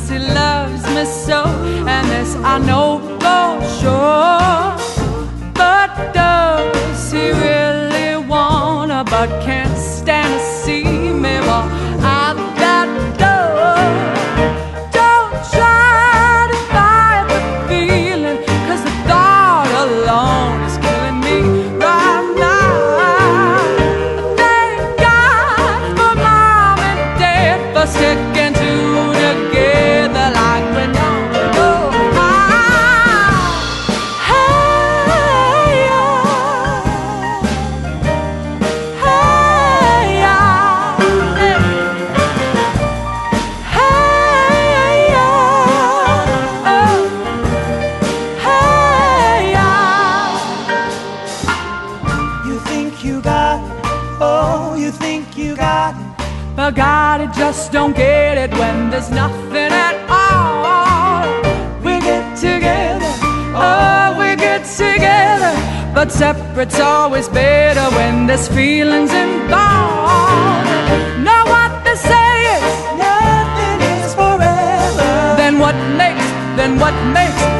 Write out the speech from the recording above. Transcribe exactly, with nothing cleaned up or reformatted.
'cause he loves me so, and this I know for sure. But does he really wanna, but can't stand to see me while out that door? Don't try to fight the feeling, 'cause the thought alone is killing me right now. Thank God for Mom and Dad for sticking two together like we know. But God, I just don't get it when there's nothing at all. We get together, oh, we get together, but separate's always better when there's feelings involved. Know what they say is nothing is forever. Then what makes, then what makes